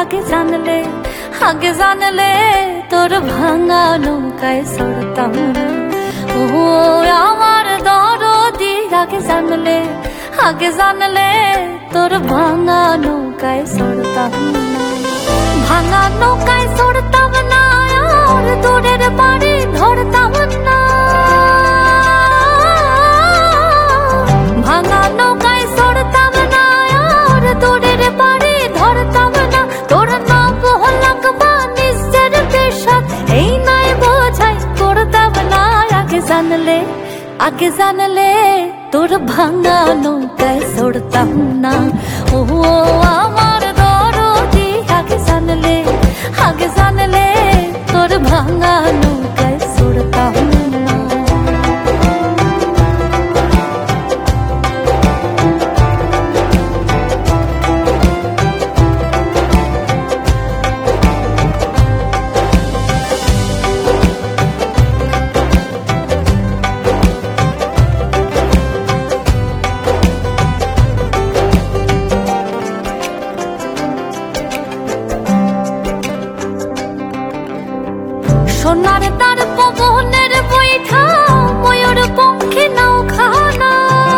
আগে জানলে তোর ভাঙা নৌকায় চড়তাম না। ও আমার দরদি, আগে জানলে তোর ভাঙা নৌকায় চড়তাম না। ভাঙা নৌকায় চড়তাম না, আর দূরের বাড়ি ধরতাম না। ভাঙা নৌকায় চড়তাম না, আর দূরের বাড়ি ধরতাম না। তোর না বহলাক বা নিজের পেশাব, এই নাই বোঝাই করতাম না। আগে জানলে তোর ভাঙা নৌকায় চড়তাম না। ও আমার দরদি, আগে জানলে তোর ভাঙা নৌকায় চড়তাম না। সোনার তার পবনের বৈঠা, ময়ূর পঙ্খী নৌখানা।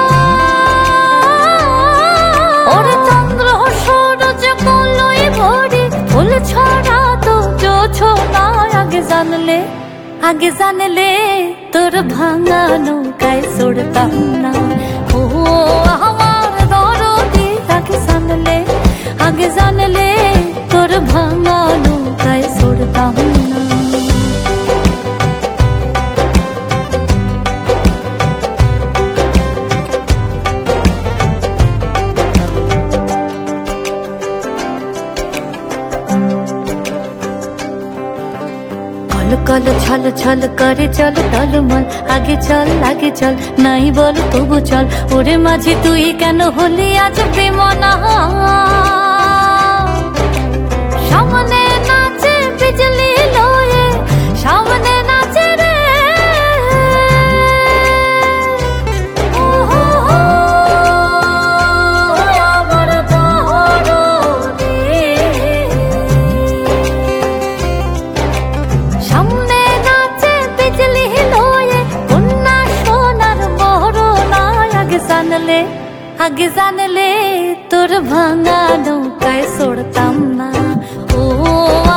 ওর চন্দ্র সূরজ বলই ভরি, ফুল ছড়া তো জোছনা। আগে জানলে তোর ভাঙা নৌকায় চড়তাম না। ও আমার দরদি, আগে জানলে তোর ভাঙা নৌকায় চড়তাম না। কল ছল ছল করে চল টলমল, আগে চল নাই বল তবু চল। ওরে মাঝি তুই কেন হলি আজ বেমনা? সামনে নাচে বিজলি লয়ে, সামনে নাচে রে। আমার দরদি, সামনে নাচে বিজলি লয়ে, কন্যা সোনার বরনা। আগে জানলে তোর ভাঙা নৌকায় চড়তাম না। ও